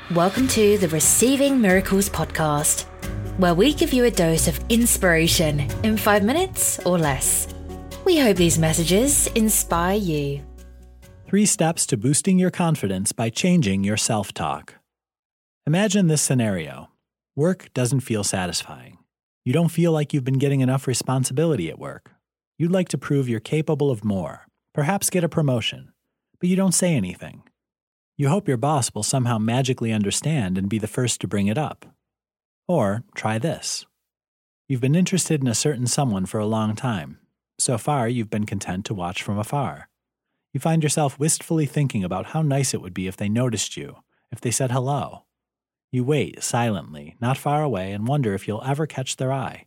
Welcome to the Receiving Miracles podcast, where we give you a dose of inspiration in 5 minutes or less. We hope these messages inspire you. 3 steps to boosting your confidence by changing your self-talk. Imagine this scenario. Work doesn't feel satisfying. You don't feel like you've been getting enough responsibility at work. You'd like to prove you're capable of more, perhaps get a promotion, but you don't say anything. You hope your boss will somehow magically understand and be the first to bring it up. Or try this. You've been interested in a certain someone for a long time. So far, you've been content to watch from afar. You find yourself wistfully thinking about how nice it would be if they noticed you, if they said hello. You wait silently, not far away, and wonder if you'll ever catch their eye.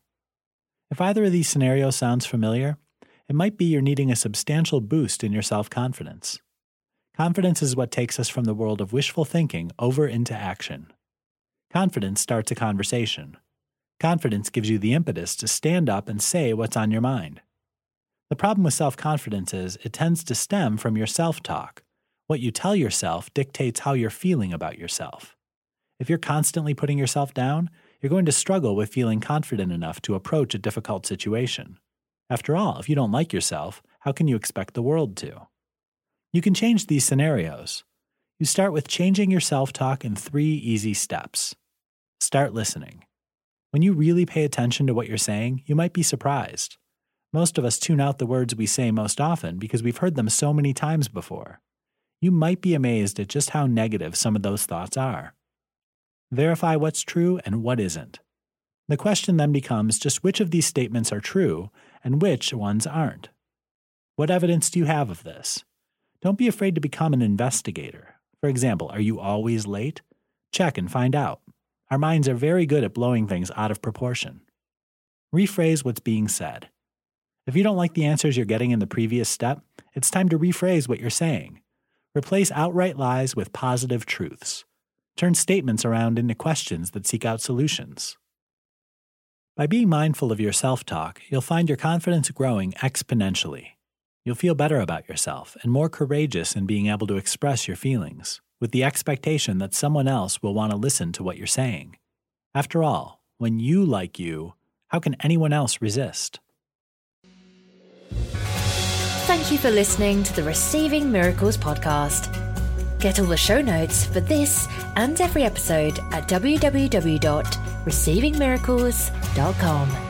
If either of these scenarios sounds familiar, it might be you're needing a substantial boost in your self-confidence. Confidence is what takes us from the world of wishful thinking over into action. Confidence starts a conversation. Confidence gives you the impetus to stand up and say what's on your mind. The problem with self-confidence is it tends to stem from your self-talk. What you tell yourself dictates how you're feeling about yourself. If you're constantly putting yourself down, you're going to struggle with feeling confident enough to approach a difficult situation. After all, if you don't like yourself, how can you expect the world to? You can change these scenarios. You start with changing your self-talk in 3 easy steps. Start listening. When you really pay attention to what you're saying, you might be surprised. Most of us tune out the words we say most often because we've heard them so many times before. You might be amazed at just how negative some of those thoughts are. Verify what's true and what isn't. The question then becomes just which of these statements are true and which ones aren't. What evidence do you have of this? Don't be afraid to become an investigator. For example, are you always late? Check and find out. Our minds are very good at blowing things out of proportion. Rephrase what's being said. If you don't like the answers you're getting in the previous step, it's time to rephrase what you're saying. Replace outright lies with positive truths. Turn statements around into questions that seek out solutions. By being mindful of your self-talk, you'll find your confidence growing exponentially. You'll feel better about yourself and more courageous in being able to express your feelings, with the expectation that someone else will want to listen to what you're saying. After all, when you like you, how can anyone else resist? Thank you for listening to the Receiving Miracles podcast. Get all the show notes for this and every episode at www.receivingmiracles.com.